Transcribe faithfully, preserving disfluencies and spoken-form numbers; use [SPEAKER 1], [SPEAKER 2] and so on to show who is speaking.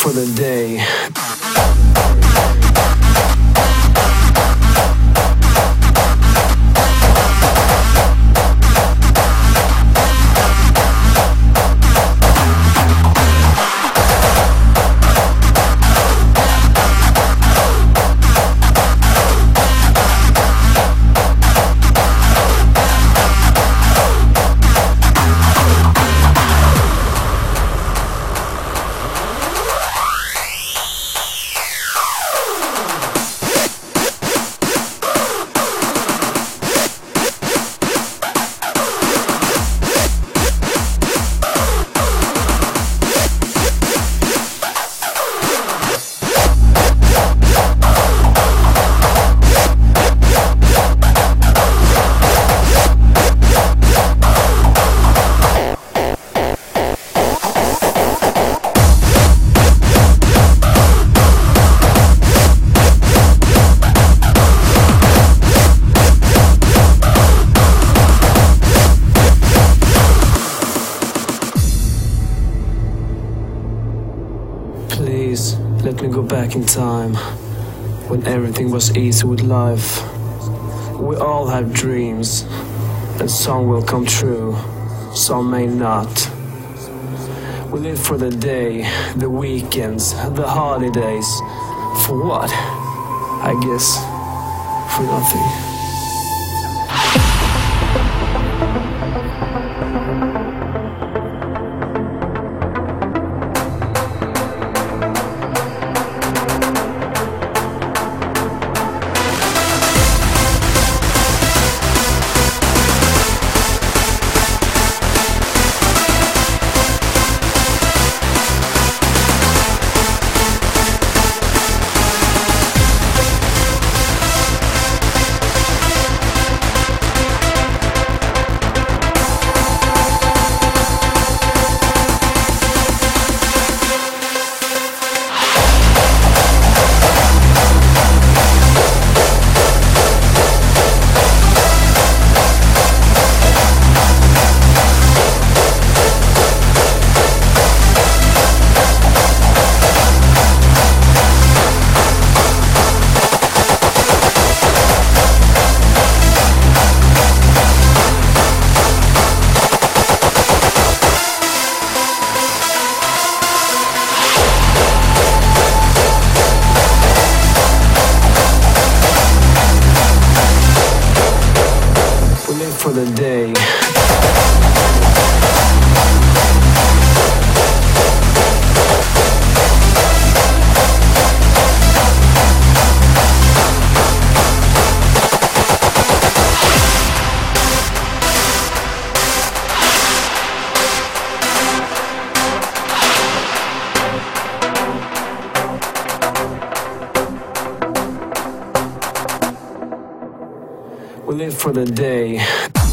[SPEAKER 1] for the day. Please, let me go back in time, when everything was easy with life. We all have dreams, and some will come true, some may not. We live for the day, the weekends, the holidays. For what? I guess, for nothing. For the day. We live for the day.